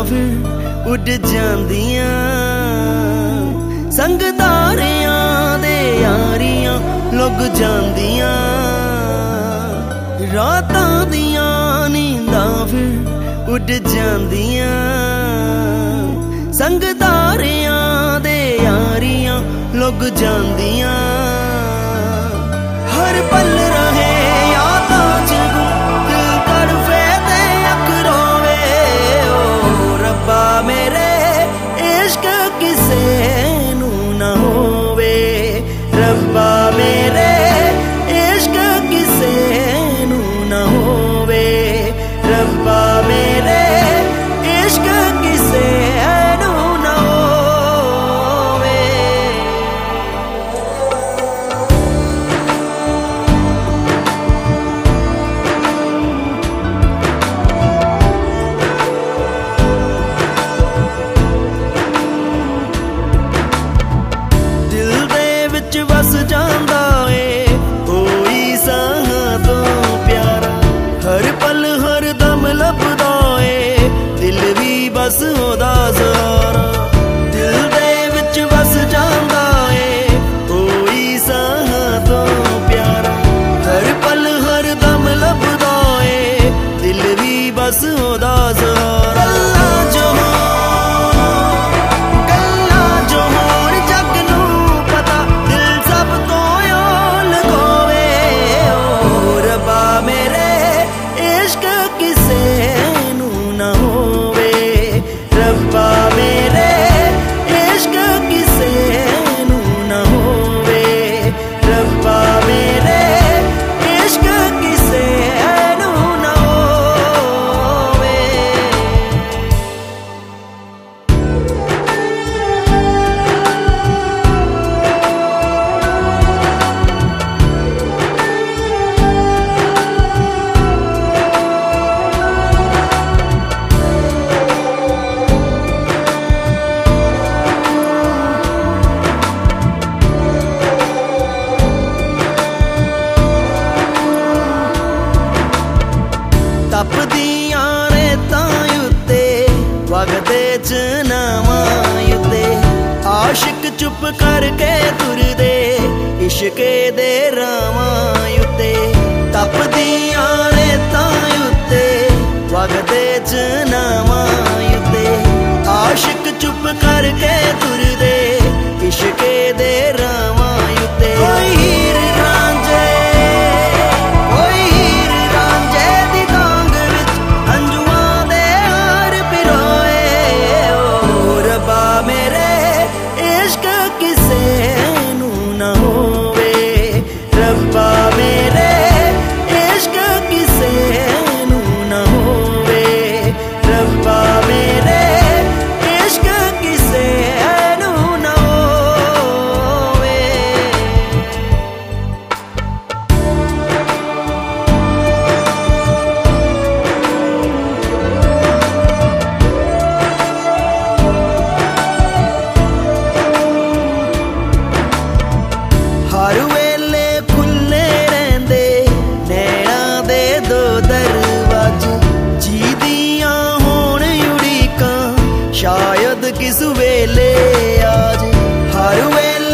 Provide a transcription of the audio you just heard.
फिर उड़ जांदियां संग तारियां दे यारियां लुक जांदियां रातां दियां नींदां फिर उड़ जांदियां संग तारियां दे यारियां लुक जांदियां हर पल रहे यादां च गुम दिल तड़फे ते अख रोवे ओ रब्बा मेरे इश्क किसे नू ना होवे रब्बा मेरे इश्क किसे नू ना होवे रब्बा मेरे इश्क किसे नू ना होवे। दिल दे विच वस जांदा ए कोई साहां तो प्यारा हर पल हर दम लभदा ए दिल भी बस ओदा सहारा दिल दे विच वस जांदा ए कोई साहां तो प्यारा हर पल हर दम लभदा ए दिल भी बस ओदा सहारा गल्लां जो होण जग नूं पता दिल सब तो लुकोवे ओ रब्बा मेरे इश्क किसे नू ना होवे रब्बा मेरे इश्क किसे नू ना होवे रब्बा मेरे इश्क किसे नू ना होवे। तपदियां रेतां उत्ते वगदे च नावां उत्ते आशिक चुप करके तुरदे इश्के दे रावां उत्ते तपदियां रेतां उत्ते वगदे च नावां उत्ते आशिक चुप करके तुरदे इश्के दे रावां उत्ते कोई हीर रांझे कोई हीर रांझे दी तांग विच अंजुआं दे हार पिरोए ओ रब्बा मेरे इश्क किसे नू ना होवे रब्बा मेरे इश्क किसे नू ना होवे रब्बा मेरे इश्क किसे नू ना होवे। हर वेले खुले रहंदे नैणां दे दो दरवाजे जी दियां होण उड़ीकां शायद किस वेले आज हर वेले